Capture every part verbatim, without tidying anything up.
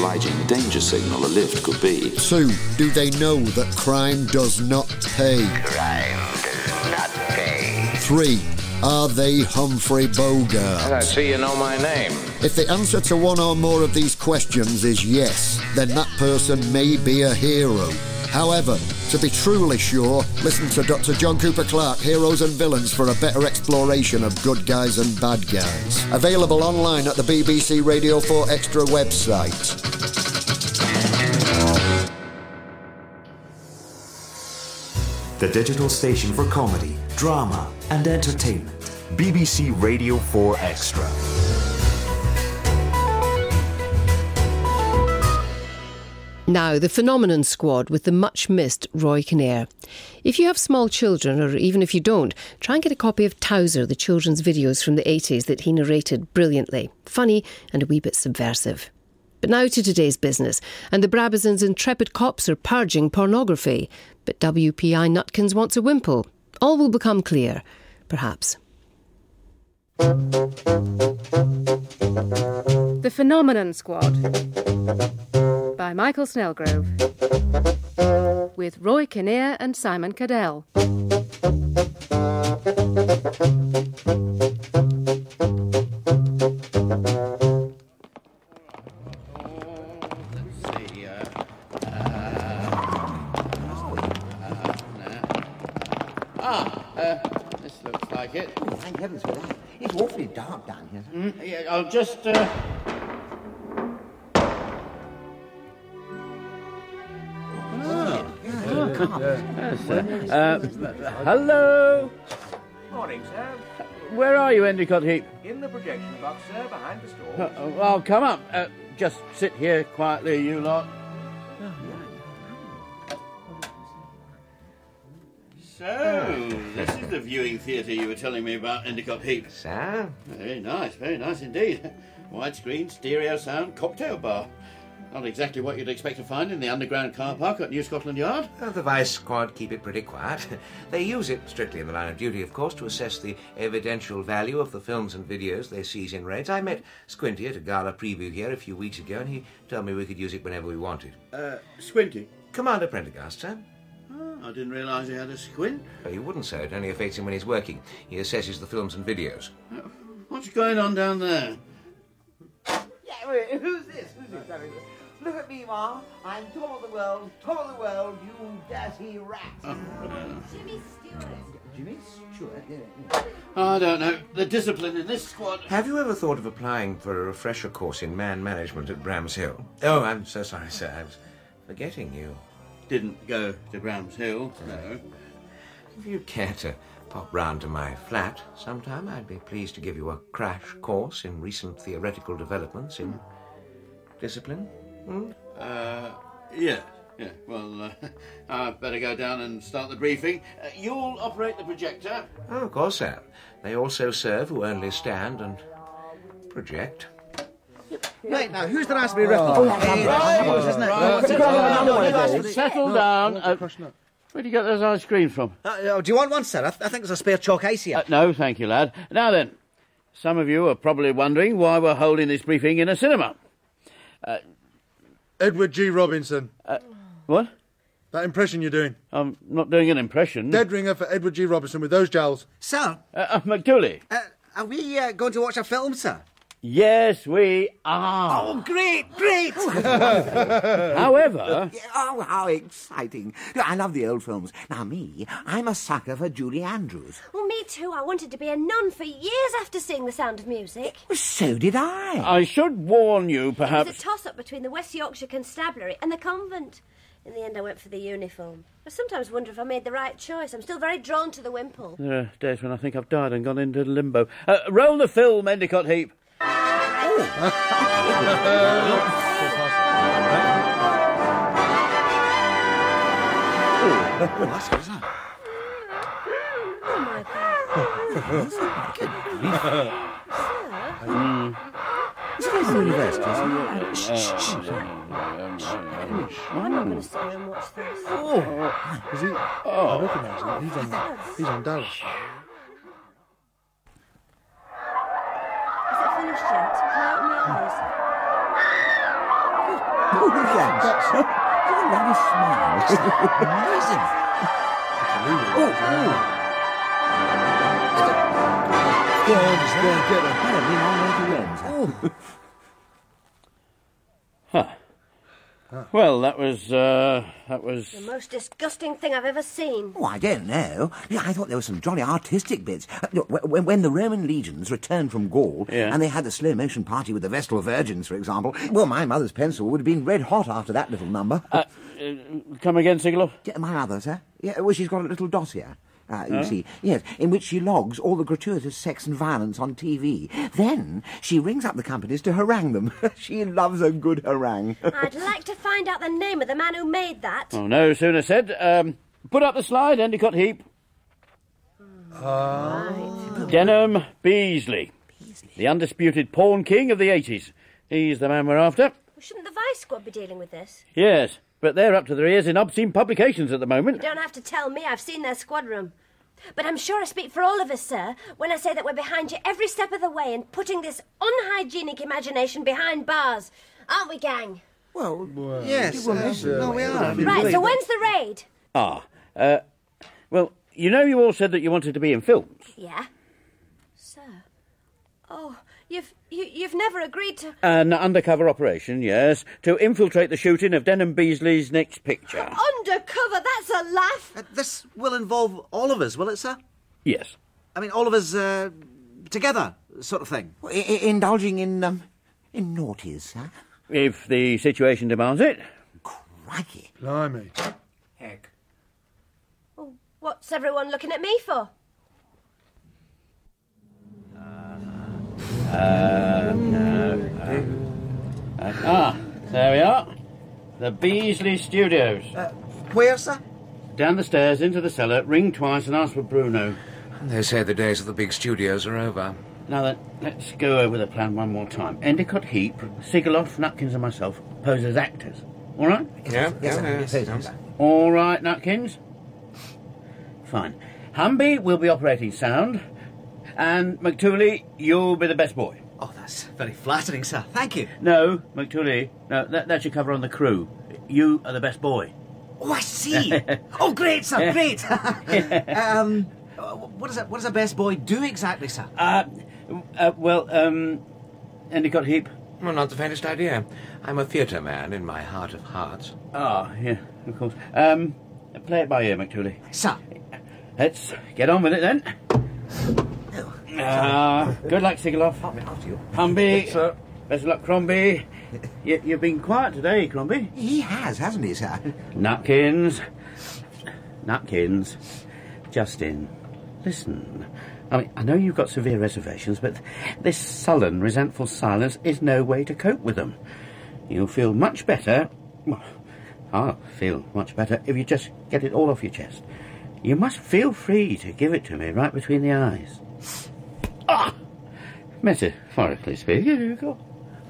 obliging danger signal a lift could be. Two, do they know that crime does not pay? Crime does not pay. Three, are they Humphrey Bogart? I see you know my name. If the answer to one or more of these questions is yes, then that person may be a hero. However, to be truly sure, listen to Doctor John Cooper Clarke, Heroes and Villains, for a better exploration of good guys and bad guys. Available online at the B B C Radio four Extra website. The digital station for comedy, drama and entertainment. B B C Radio four Extra. Now, the Phenomenon Squad with the much-missed Roy Kinnear. If you have small children, or even if you don't, try and get a copy of Towser, the children's videos from the eighties that he narrated brilliantly, funny and a wee bit subversive. But now to today's business, and the Brabazon's intrepid cops are purging pornography, but W P I Nutkins wants a wimple. All will become clear, perhaps. The Phenomenon Squad by Michael Snellgrove, with Roy Kinnear and Simon Cadell. Ah, uh, this looks like it. Oh, thank heavens for that. It's awfully dark down here. Mm, yeah, I'll just... Uh... Yes, uh, uh, hello? Morning, sir. Where are you, Endicott Heap? In the projection box, sir, behind the store. Uh, uh, well, come up. Uh, just sit here quietly, you lot. So, this is the viewing theatre you were telling me about, Endicott Heap. Sir? Very nice, very nice indeed. Widescreen, stereo sound, cocktail bar. Not exactly what you'd expect to find in the underground car park at New Scotland Yard. Well, the Vice Squad keep it pretty quiet. They use it, strictly in the line of duty, of course, to assess the evidential value of the films and videos they seize in raids. I met Squinty at a gala preview here a few weeks ago, and he told me we could use it whenever we wanted. Uh, Squinty? Commander Prendergast, sir. Oh, I didn't realise he had a squint. Well, you wouldn't, sir. It only affects him when he's working. He assesses the films and videos. Uh, what's going on down there? Yeah, wait, who's this? Who's this? Look at me, Ma. I'm top of the world, top of the world, you dirty rat. Oh, uh, Jimmy Stewart. Jimmy Stewart? Yeah, yeah. I don't know. The discipline in this squad... Have you ever thought of applying for a refresher course in man management at Bramshill? Oh, I'm so sorry, sir. I was forgetting you. Didn't go to Bramshill, no. If you'd care to pop round to my flat sometime, I'd be pleased to give you a crash course in recent theoretical developments in discipline. Hmm? Uh, yeah, yeah. Well, uh, I'd better go down and start the briefing. Uh, you'll operate the projector? Oh, of course, sir. They also serve who only stand and project. Right, now, who's the last to be ripped? Oh, right. Settle down. Uh, where do you get those ice creams from? Uh, oh, do you want one, sir? I, th- I think there's a spare chalk ice here. Uh, no, thank you, lad. Now then, some of you are probably wondering why we're holding this briefing in a cinema. Uh, Edward G. Robinson. Uh, what? That impression you're doing. I'm not doing an impression. Dead ringer for Edward G. Robinson with those jowls. Sir? Uh, uh, McDooley. Uh, are we uh, going to watch a film, sir? Yes, we are. Oh, great, great! However... Oh, how exciting. I love the old films. Now, me, I'm a sucker for Julie Andrews. Well, me too. I wanted to be a nun for years after seeing The Sound of Music. So did I. I should warn you, perhaps... It was a toss-up between the West Yorkshire Constabulary and the convent. In the end, I went for the uniform. I sometimes wonder if I made the right choice. I'm still very drawn to the wimple. There are days when I think I've died and gone into limbo. Uh, roll the film, Endicott Heap. Oh. That's good, isn't it? Oh, my God. Good grief. Mm. Is it in the university, isn't it? Shh, shh, shh. I'm not going to sit here and watch this. Oh. Is he? Oh. I recognise him. He's on, he's on Dallas. Is it finished yet? Can I open my eyes? Oh, yes. What a lovely smile. Amazing. Oh, oh. Good, good, good. Apparently my way to win. Huh. Well, that was, uh, that was... The most disgusting thing I've ever seen. Oh, I don't know. Yeah, I thought there were some jolly artistic bits. Uh, Look, wh- when, when the Roman legions returned from Gaul, Yeah. and they had the slow-motion party with the Vestal Virgins, for example, well, my mother's pencil would have been red hot after that little number. Uh, uh, come again, Sigeloff? Yeah, my mother, sir? Yeah, well, she's got a little dossier. Uh, you Huh? see, yes, in which she logs all the gratuitous sex and violence on T V. Then she rings up the companies to harangue them. She loves a good harangue. I'd like to find out the name of the man who made that. Oh, no sooner said. Um, put up the slide, Endicott Heap. Uh, Denham Beasley. The undisputed porn king of the eighties. He's the man we're after. Well, shouldn't the Vice Squad be dealing with this? Yes, but they're up to their ears in obscene publications at the You moment. don't have to tell me. I've seen their squad room. But I'm sure I speak for all of us, sir, when I say that we're behind you every step of the way in putting this unhygienic imagination behind bars. Aren't we, gang? Well, yes. well, uh, yes, no, we are. Right, so when's the raid? Ah, uh, well, you know you all said that you wanted to be in films. Yeah? Sir? Oh, you've, you, you've never agreed to... An undercover operation, yes, to infiltrate the shooting of Denham Beasley's next picture. Undercover? That's a laugh. Uh, this will involve all of us, will it, sir? Yes. I mean, all of us uh, together, sort of thing. I- I- indulging in, um, in naughties, sir? If the situation demands it. Crikey. Blimey. Heck. Oh, what's everyone looking at me for? Uh, no. Uh, uh, ah, there we are. The Beasley Studios. Uh, where, sir? Down the stairs, into the cellar, ring twice and ask for Bruno. They say the days of the big studios are over. Now then, let's go over the plan one more time. Endicott Heap, Sigeloff, Nutkins and myself pose as actors. All right? Yeah, Yes, sir. yeah, Yes, yeah. sir. Yes, sir. All right, Nutkins? Fine. Humby will be operating sound, and McTooley, you'll be the best boy. Oh, that's very flattering, sir. Thank you. No, McTooley, no, that, that's your cover on the crew. You are the best boy. Oh, I see. Oh, great, sir, great. um, what does a, what does a best boy do exactly, sir? Uh, uh well, um, Endicott Heap. Well, not the faintest idea. I'm a theatre man in my heart of hearts. Ah, yeah, of course. Um, play it by ear, McTooley. Sir. Let's get on with it then. Ah, good luck, Sigeloff. Humby. Sir. Best of luck, Crombie. You, you've been quiet today, Crombie. He has, hasn't he, sir? Nutkins. Nutkins. Justin. Listen. I mean, I know you've got severe reservations, but this sullen, resentful silence is no way to cope with them. You'll feel much better... Well, I'll feel much better if you just get it all off your chest. You must feel free to give it to me right between the eyes. Ah! Metaphorically speaking, here you go.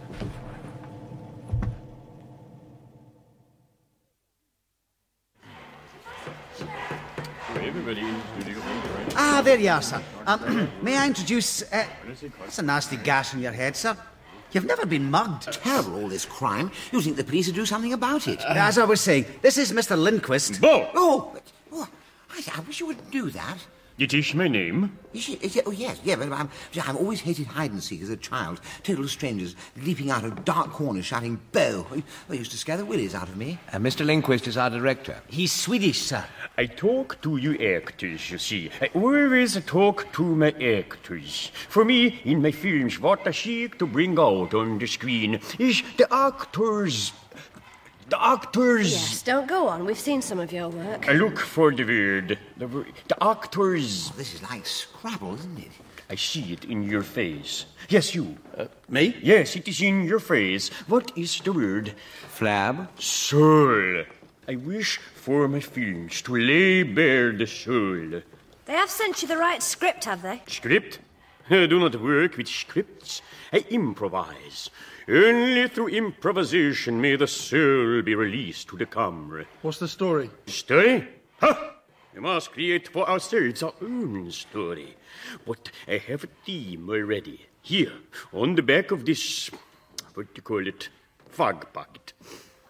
Ah, there you are, sir. Um, may I introduce... Uh, that's a nasty gash in your head, sir. You've never been mugged. Terrible, all this crime. You think the police would do something about it? As I was saying, this is Mister Lindquist. Bo! Oh, but, oh I, I wish you wouldn't do that. It is my name. Is it, is it, oh, yes, yeah, but um, I've always hated hide-and-seek as a child. Total strangers leaping out of dark corners shouting, Bo! They used to scare the willies out of me. Uh, Mister Lindquist is our director. He's Swedish, sir. I talk to you actors, you see. I always talk to my actors. For me, in my films, what I seek to bring out on the screen is the actors... The actors... Yes, don't go on. We've seen some of your work. I look for the word. The, word, the actors... Oh, this is like Scrabble, isn't it? I see it in your face. Yes, you. Uh, me? Yes, it is in your face. What is the word? Flab? Soul. I wish for my films to lay bare the soul. They have sent you the right script, have they? Script? I do not work with scripts. I improvise. Only through improvisation may the soul be released to the camera. What's the story? Story? Ha! We must create for ourselves our own story. But I have a theme already. Here, on the back of this, what do you call it, fog pocket.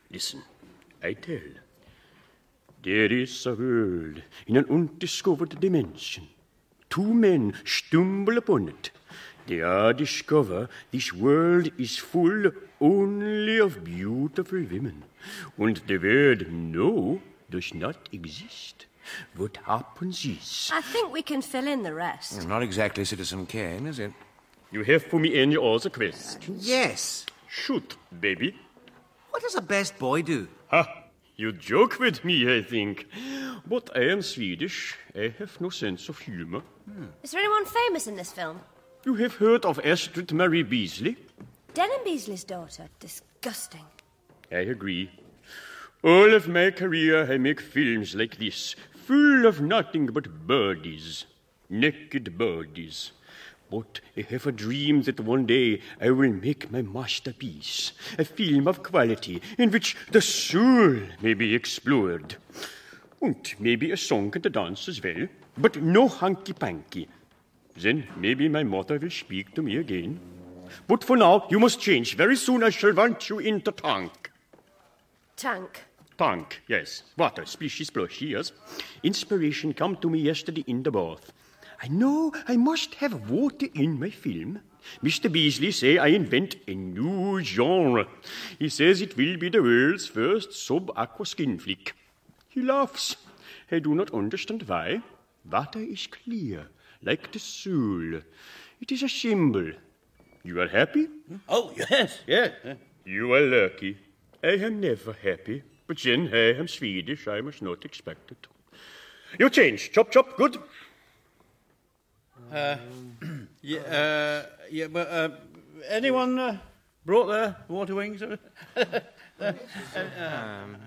Listen, I tell. There is a world in an undiscovered dimension. Two men stumble upon it. They are discover this world is full only of beautiful women. And the word no does not exist. What happens is... I think we can fill in the rest. Well, not exactly Citizen Kane, is it? You have for me any other questions? Yes. Shoot, baby. What does a best boy do? Ha! You joke with me, I think. But I am Swedish. I have no sense of humor. Hmm. Is there anyone famous in this film? You have heard of Astrid Marie Beasley? Denham Beasley's daughter. Disgusting. I agree. All of my career I make films like this, full of nothing but bodies. Naked bodies. But I have a dream that one day I will make my masterpiece, a film of quality in which the soul may be explored. And maybe a song and a dance as well, but no hanky-panky. Then maybe my mother will speak to me again. But for now, you must change. Very soon I shall want you in the tank. Tank? Tank, yes. Water, splishy, splashy, yes. Inspiration come to me yesterday in the bath. I know I must have water in my film. Mister Beasley say I invent a new genre. He says it will be the world's first sub-aqua skin flick. He laughs. I do not understand why. Water is clear, like the soul. It is a symbol. You are happy? Oh, yes, yes. You are lucky. I am never happy. But then I am Swedish. I must not expect it. You change. Chop, chop. Good. Uh, yeah, uh, yeah, but uh, anyone uh, brought their water wings? uh, uh, um.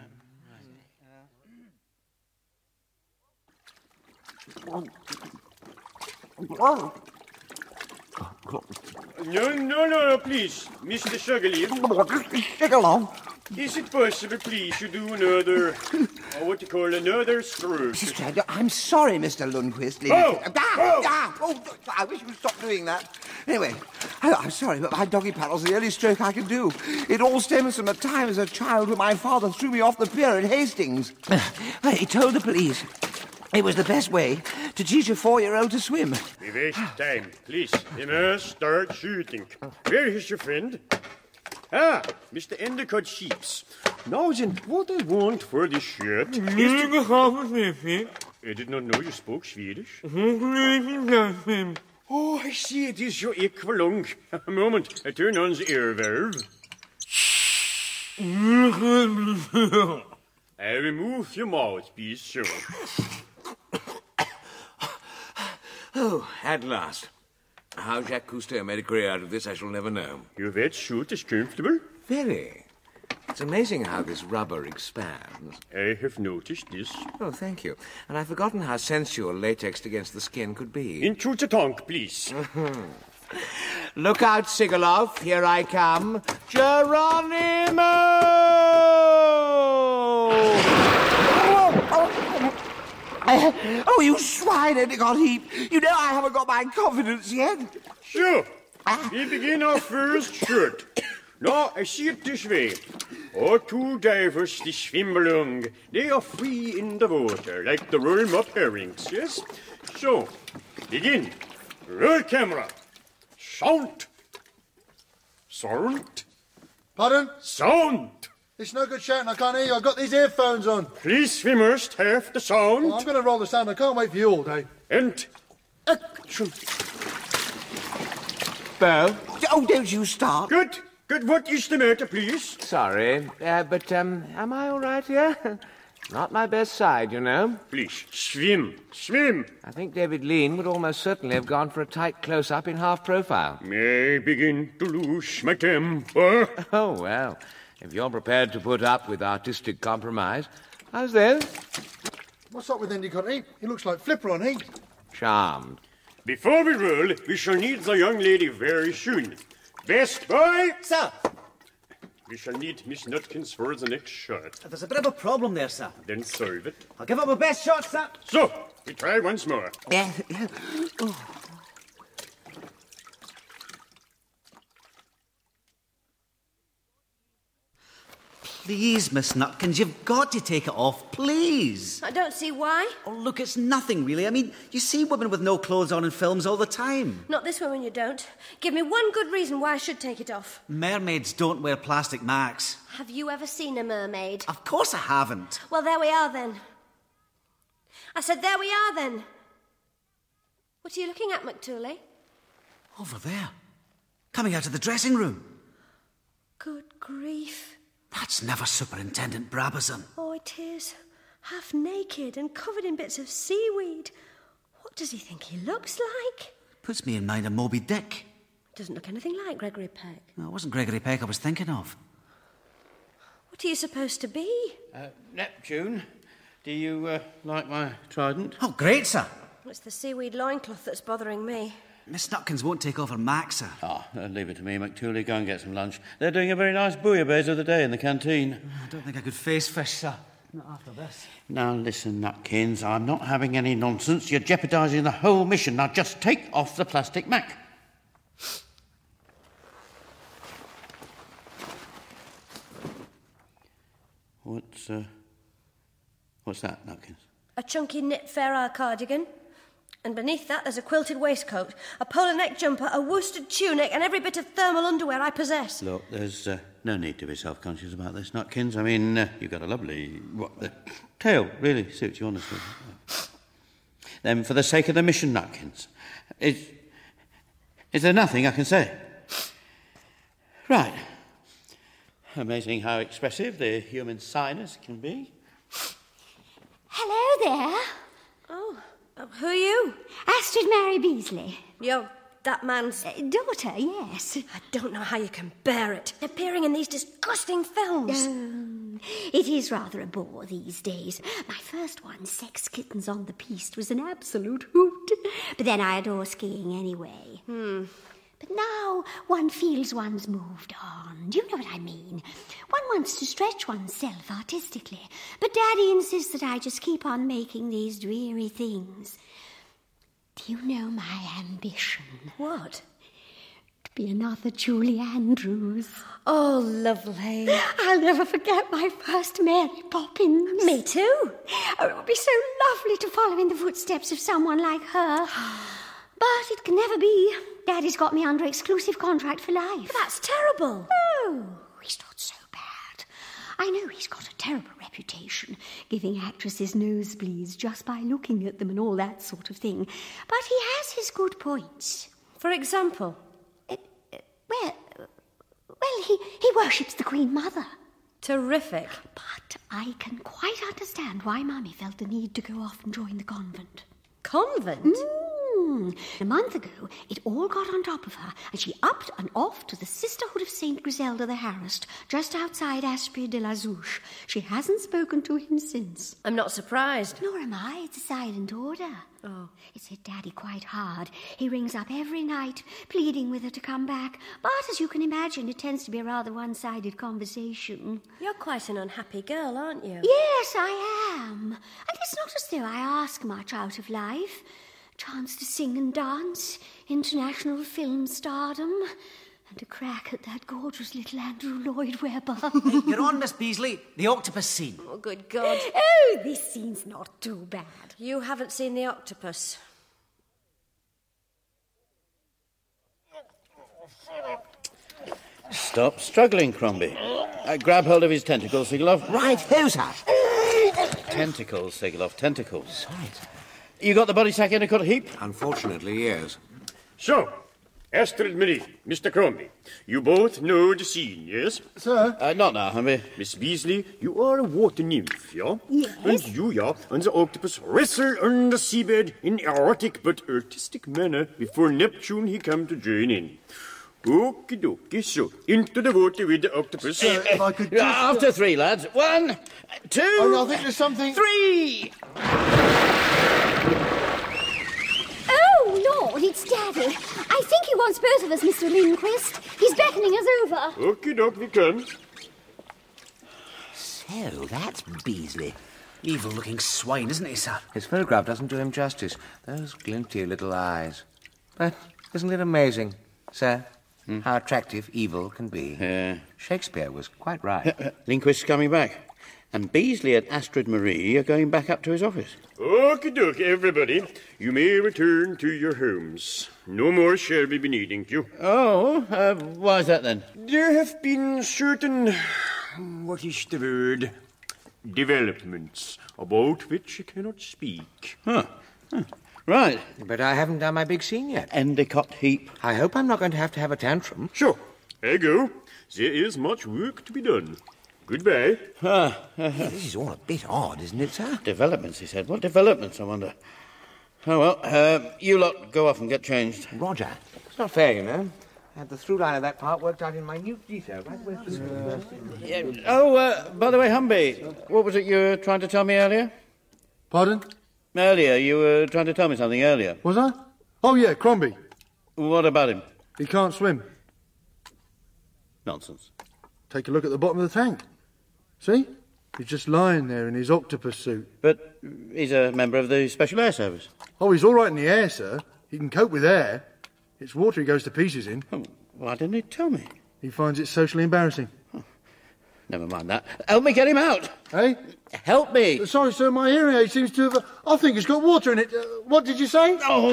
No, no, no, no, please, Mister Sugarleaf. Sugarloaf. Is it possible, please, you do another, or what you call another stroke? I'm sorry, Mister Lundquist. Oh! Ah, Oh! ah, oh! I wish you'd stop doing that. Anyway, I, I'm sorry, but my doggy paddle's the only stroke I can do. It all stems from a time as a child when my father threw me off the pier at Hastings. He told the police it was the best way to teach a four-year-old to swim. We waste time. Please, we must start shooting. Where is your friend? Ah, Mister Endicott Sheeps. Now then, what I want for this shirt is to... I did not know you spoke Swedish. Oh, I see it is your equalung. A moment, I turn on the air valve. I remove your mouthpiece, sir. Oh, at last. How Jacques Cousteau made a career out of this, I shall never know. Your wet suit is comfortable? Very. It's amazing how this rubber expands. I have noticed this. Oh, thank you. And I've forgotten how sensual latex against the skin could be. Into the tank, please. Look out, Sigalov. Here I come. Geronimo! Oh, you swine, Endicott Heap. You know I haven't got my confidence yet. Sure. We begin our first shirt. Now, I see it this way. Our two divers, they swim along. They are free in the water, like the roll-up herrings, yes? So, begin. Roll camera. Sound. Sound. Pardon? Sound. It's no good shouting, I can't hear you. I've got these earphones on. Please, swimmers, have the sound. Well, I'm going to roll the sound. I can't wait for you all day. And action. Bo? Oh, don't you start. Good. Good. What is the matter, please? Sorry, uh, but, um, am I all right here? Not my best side, you know. Please, swim. Swim. I think David Lean would almost certainly have gone for a tight close-up in half profile. May I begin to lose my temper? Oh, well, if you're prepared to put up with artistic compromise, how's this? What's up with Endicott Heap? He looks like Flipper on Heat. Charmed. Before we roll, we shall need the young lady very soon. Best boy! Sir! We shall need Miss Nutkins for the next shot. There's a bit of a problem there, sir. Then solve it. I'll give it my best shot, sir. So, we try once more. Yeah. Oh. Please, Miss Nutkins, you've got to take it off, please. I don't see why. Oh, look, it's nothing, really. I mean, you see women with no clothes on in films all the time. Not this woman, you don't. Give me one good reason why I should take it off. Mermaids don't wear plastic macks. Have you ever seen a mermaid? Of course I haven't. Well, there we are then. I said, there we are then. What are you looking at, McTooley? Over there. Coming out of the dressing room. Good grief. That's never Superintendent Brabazon. Oh, it is. Half naked and covered in bits of seaweed. What does he think he looks like? Puts me in mind of Moby Dick. Doesn't look anything like Gregory Peck. No, it wasn't Gregory Peck I was thinking of. What are you supposed to be? Uh, Neptune, do you uh, like my trident? Oh, great, sir. It's the seaweed loincloth that's bothering me. Miss Nutkins won't take off her mac, sir. Ah, oh, leave it to me, McTooley. Go and get some lunch. They're doing a very nice bouillabaisse of the day in the canteen. I don't think I could face fish, sir. Not after this. Now, listen, Nutkins, I'm not having any nonsense. You're jeopardising the whole mission. Now, just take off the plastic mac. What's, uh... What's that, Nutkins? A chunky knit Ferrar cardigan. And beneath that there's a quilted waistcoat, a polo neck jumper, a worsted tunic, and every bit of thermal underwear I possess. Look, there's uh, no need to be self-conscious about this, Nutkins. I mean, uh, you've got a lovely... What, the tail really suits you, honestly. Then, for the sake of the mission, Nutkins, is, is there nothing I can say? Right. Amazing how expressive the human sinus can be. Hello there. Oh, uh, who are you? Astrid Mary Beasley. You're that man's... Uh, daughter, yes. I don't know how you can bear it, appearing in these disgusting films. Oh, it is rather a bore these days. My first one, Sex Kittens on the Piste, was an absolute hoot. But then I adore skiing anyway. Hmm. But now one feels one's moved on. Do you know what I mean? One wants to stretch oneself artistically. But Daddy insists that I just keep on making these dreary things. Do you know my ambition? What? To be another Julie Andrews. Oh, lovely. I'll never forget my first Mary Poppins. Me too. Oh, it would be so lovely to follow in the footsteps of someone like her. But it can never be. Daddy's got me under exclusive contract for life. But that's terrible. Oh, he's not so bad. I know he's got a terrible reputation, giving actresses nosebleeds just by looking at them and all that sort of thing. But he has his good points. For example? Uh, uh, well, well, he, he worships the Queen Mother. Terrific. But I can quite understand why Mummy felt the need to go off and join the convent. Convent? Mm. A month ago, it all got on top of her, and she upped and off to the Sisterhood of Saint Griselda the Harassed, just outside Aspre de la Zouche. She hasn't spoken to him since. I'm not surprised. Nor am I. It's a silent order. Oh. It's hit Daddy quite hard. He rings up every night, pleading with her to come back. But as you can imagine, it tends to be a rather one-sided conversation. You're quite an unhappy girl, aren't you? Yes, I am. And it's not as though I ask much out of life. Chance to sing and dance, international film stardom, and a crack at that gorgeous little Andrew Lloyd Webber. You're on, Miss Beasley. The octopus scene. Oh, good God. Oh, this scene's not too bad. You haven't seen the octopus. Stop struggling, Crombie. Uh, grab hold of his tentacles, Sigeloff. Right, who's that? Tentacles, Sigeloff, tentacles. Right. You got the body sack in a cut heap? Unfortunately, yes. So, Astrid Marie, Mister Crombie, you both know the scene, yes? Sir? Uh, not now, Humby. Miss Beasley, you are a water nymph, yeah? Yes. And you, yeah, and the octopus wrestle on the seabed in erotic but artistic manner before Neptune he come to join in. Okie dokie, so, into the water with the octopus. Sir, if I could just... After three, lads. One, two, Oh, I think there's something... three! Oh, Lord, it's Daddy. I think he wants both of us, Mister Lindquist. He's beckoning us over. Okie doke, we come. So, that's Beasley. Evil-looking swine, isn't he, sir? His photograph doesn't do him justice. Those glinty little eyes. But isn't it amazing, sir? Hmm? How attractive evil can be. Yeah. Shakespeare was quite right. Lindquist's coming back. And Beasley and Astrid Marie are going back up to his office. Okie dokie, everybody. You may return to your homes. No more shall we be needing you. Oh, uh, why is that then? There have been certain... what is the word? Developments about which I cannot speak. Huh. huh. Right. But I haven't done my big scene yet. Endicott Heap. I hope I'm not going to have to have a tantrum. Sure. I go. There is much work to be done. Goodbye. Ah, uh, this is all a bit odd, isn't it, sir? Developments, he said. What developments, I wonder? Oh, well, uh, you lot go off and get changed. Roger. It's not fair, you know. I had the through line of that part worked out in minute detail. Right where uh, yeah. Oh, uh, by the way, Humby, what was it you were trying to tell me earlier? Pardon? Earlier, you were trying to tell me something earlier. Was I? Oh, yeah, Crombie. What about him? He can't swim. Nonsense. Take a look at the bottom of the tank. See? He's just lying there in his octopus suit. But he's a member of the Special Air Service. Oh, he's all right in the air, sir. He can cope with air. It's water he goes to pieces in. Oh, why didn't he tell me? He finds it socially embarrassing. Oh, never mind that. Help me get him out. Hey? Help me. Uh, sorry, sir, my hearing aid seems to have... Uh, I think it's got water in it. Uh, what did you say? Oh.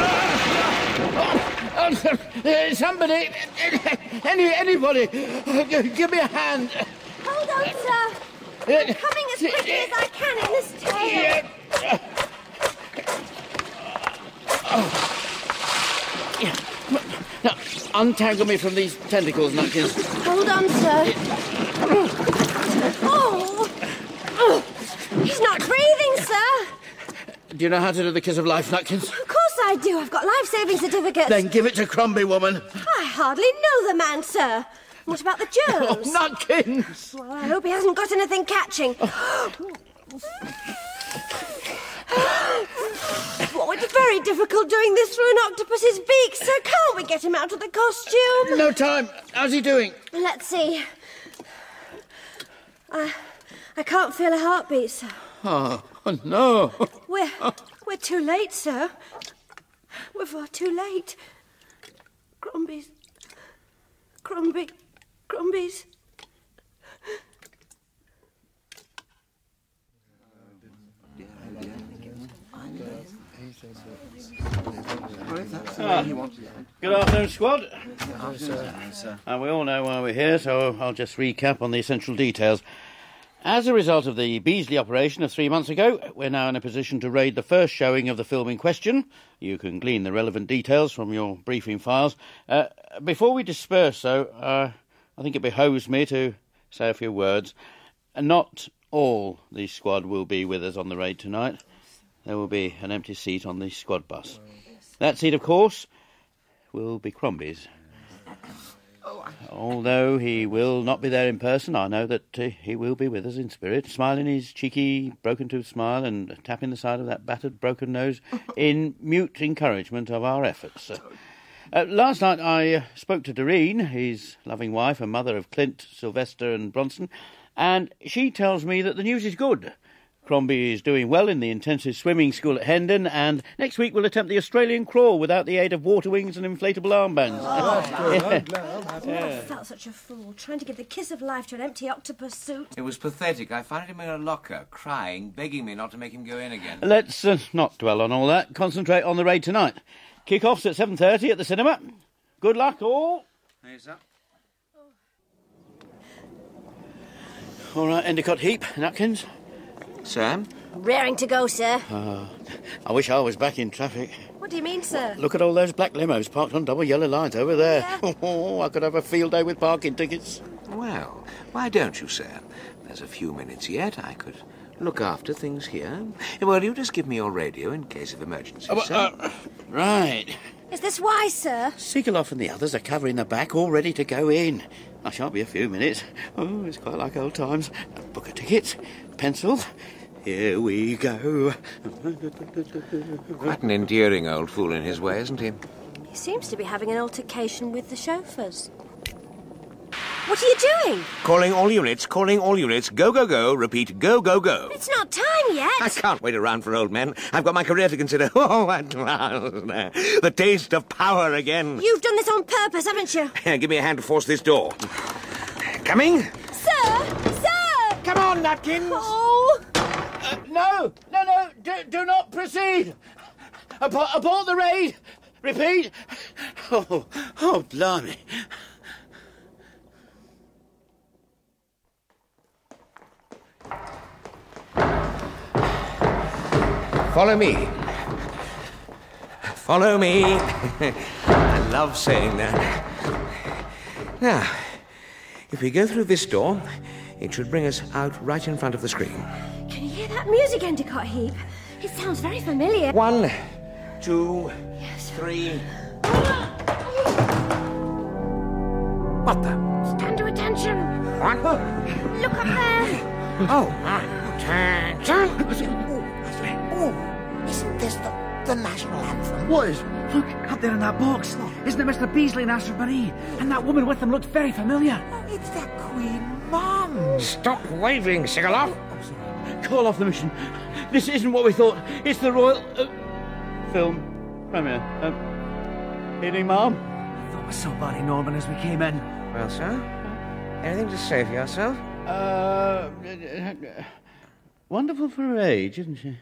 Uh, somebody, any, anybody, give me a hand. Hold on, sir. I'm coming as quickly as I can in this tail. Now, untangle me from these tentacles, Nutkins. Hold on, sir. Oh! oh! He's not breathing, sir. Do you know how to do the kiss of life, Nutkins? Of course I do. I've got life-saving certificates. Then give it to Crombie, woman. I hardly know the man, sir. What about the germs? Oh, Nutkins! Well, I hope he hasn't got anything catching. Oh, it's very difficult doing this through an octopus's beak, sir. Can't we get him out of the costume? No time. How's he doing? Let's see. I, I can't feel a heartbeat, sir. Oh, no. We're, we're too late, sir. We're far too late. Crombie's... Crombie... Crombie's... Ah, good afternoon, squad. And we all know why we're here, so I'll just recap on the essential details. As a result of the Beasley operation of three months ago, we're now in a position to raid the first showing of the film in question. You can glean the relevant details from your briefing files. Uh, before we disperse, though, uh, I think it behoves me to say a few words. Not all the squad will be with us on the raid tonight. There will be an empty seat on the squad bus. That seat, of course, will be Crombie's. Although he will not be there in person, I know that uh, he will be with us in spirit, smiling his cheeky, broken-tooth smile and tapping the side of that battered, broken nose in mute encouragement of our efforts. Uh, uh, last night I uh, spoke to Doreen, his loving wife and mother of Clint, Sylvester and Bronson, and she tells me that the news is good. Crombie is doing well in the intensive swimming school at Hendon, and next week we'll attempt the Australian crawl without the aid of water wings and inflatable armbands. Oh, that's good. yeah. I'm glad. I'm I've happy. never Yeah. felt such a fool, trying to give the kiss of life to an empty octopus suit. It was pathetic. I found him in a locker, crying, begging me not to make him go in again. Let's uh, not dwell on all that. Concentrate on the raid tonight. Kick-off's at seven thirty at the cinema. Good luck, all. Here's up. All right, Endicott Heap, Nutkins. Sir? Raring to go, sir. Uh, I wish I was back in traffic. What do you mean, sir? Look at all those black limos parked on double yellow lines over there. Yeah. Oh, I could have a field day with parking tickets. Well, why don't you, sir? There's a few minutes yet. I could look after things here. Well, you just give me your radio in case of emergency, Oh, sir. uh, right. Is this wise, sir? Sigeloff and the others are covering the back, all ready to go in. I shan't be a few minutes. Oh, it's quite like old times. Book a ticket, pencils. Here we go. Quite an endearing old fool in his way, isn't he? He seems to be having an altercation with the chauffeurs. What are you doing? Calling all units, calling all units. Go, go, go. Repeat, go, go, go. It's not time yet. I can't wait around for old men. I've got my career to consider. Oh, at last. The taste of power again. You've done this on purpose, haven't you? Give me a hand to force this door. Coming? Sir! Sir! Come on, Nutkins. Oh! Uh, no, no, no, do, do not proceed. Abort, abort the raid. Repeat. Oh, oh, blimey. Follow me. Follow me. I love saying that. Now, if we go through this door, it should bring us out right in front of the screen. Can you hear that music, Endicott Heap? It sounds very familiar. One, two, yes. three. What the? Stand to attention. What? Look up there. Oh, attention. Oh, isn't this the, the national anthem? What is? Look, up there in that box. Isn't it Mister Beasley and Astrid Marie? And that woman with them looked very familiar. Oh, it's their Queen Mum. Stop waving, Sigaloff. Call off the mission. This isn't what we thought. It's the Royal... Uh, film premiere. Uh, evening, Ma'am. I thought it was so bloody Norman as we came in. Well, sir, anything to say for yourself? Uh... Wonderful for her age, isn't she?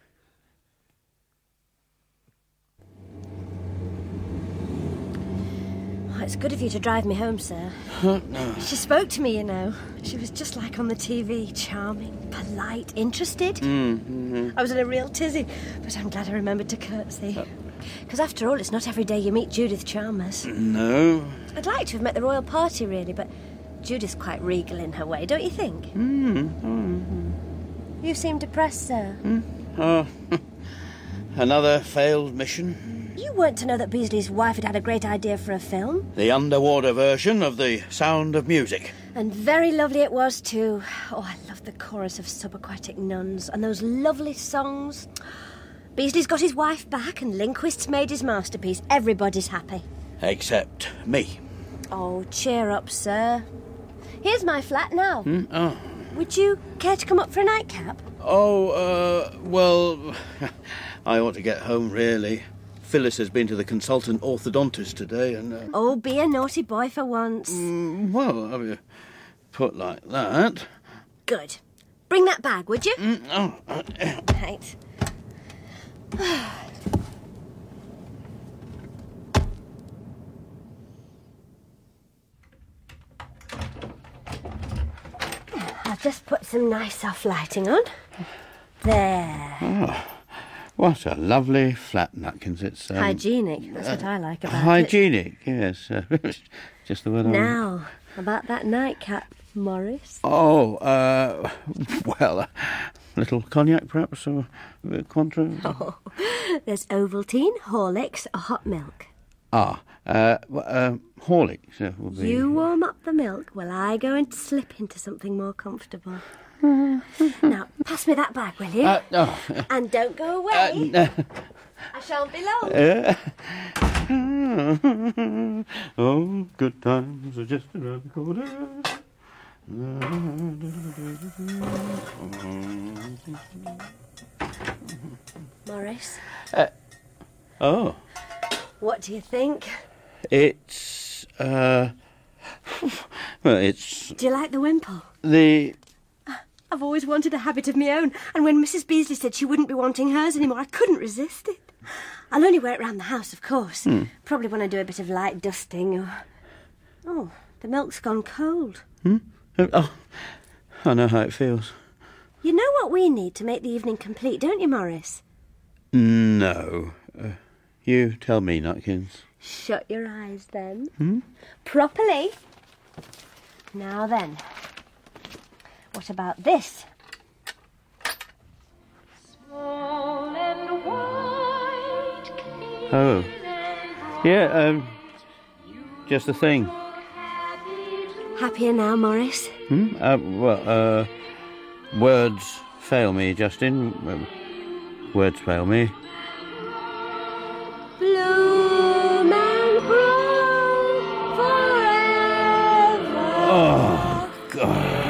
Oh, it's good of you to drive me home, sir. Oh, no. She spoke to me, you know. She was just like on the T V. Charming, polite, interested. Mm-hmm. I was in a real tizzy, but I'm glad I remembered to curtsy. Because after all, it's not every day you meet Judith Chalmers. No. I'd like to have met the royal party, really, but Judith's quite regal in her way, don't you think? Mm-hmm. You seem depressed, sir. Mm. Oh, another failed mission. You weren't to know that Beasley's wife had had a great idea for a film. The underwater version of The Sound of Music. And very lovely it was, too. Oh, I love the chorus of subaquatic nuns and those lovely songs. Beasley's got his wife back and Lindquist's made his masterpiece. Everybody's happy. Except me. Oh, cheer up, sir. Here's my flat now. Hmm? Oh. Would you care to come up for a nightcap? Oh, uh, well, I ought to get home, really. Phyllis has been to the consultant orthodontist today, and... Uh, oh, be a naughty boy for once. Mm, well, I mean, put like that. Good. Bring that bag, would you? Mm, oh. Right. I'll just put some nice soft lighting on. There. Oh, what a lovely flat, Nutkins. It's... Um, hygienic, that's uh, what I like about hygienic, it. Hygienic, yes. Uh, just the word I... Now, about that nightcap, Morris. Oh, uh, well, a little cognac, perhaps, or a bit of Cointreau. Oh, there's Ovaltine, Horlicks, or hot milk. Ah, uh, uh, Horlicks uh, will be... You warm up the milk while I go and slip into something more comfortable. Now, pass me that bag, will you? Uh, oh. And don't go away. Uh, no. I shan't be long. Uh, oh, good times are just around the corner. Morris? Uh, oh. What do you think? It's, uh... well, it's... Do you like the wimple? The... I've always wanted a habit of my own, and when Missus Beasley said she wouldn't be wanting hers anymore, I couldn't resist it. I'll only wear it round the house, of course. Hmm. Probably when I do a bit of light dusting or... Oh, the milk's gone cold. Hmm? Oh, I know how it feels. You know what we need to make the evening complete, don't you, Morris? No. Uh, you tell me, Nutkins. Shut your eyes, then. Hmm? Properly. Now then, what about this? Small and white, Oh. Yeah, um, just the thing. Happier now, Morris? Hmm? Uh, well, uh, words fail me, Justin. Uh, words fail me. Bloom and grow forever. Oh. God.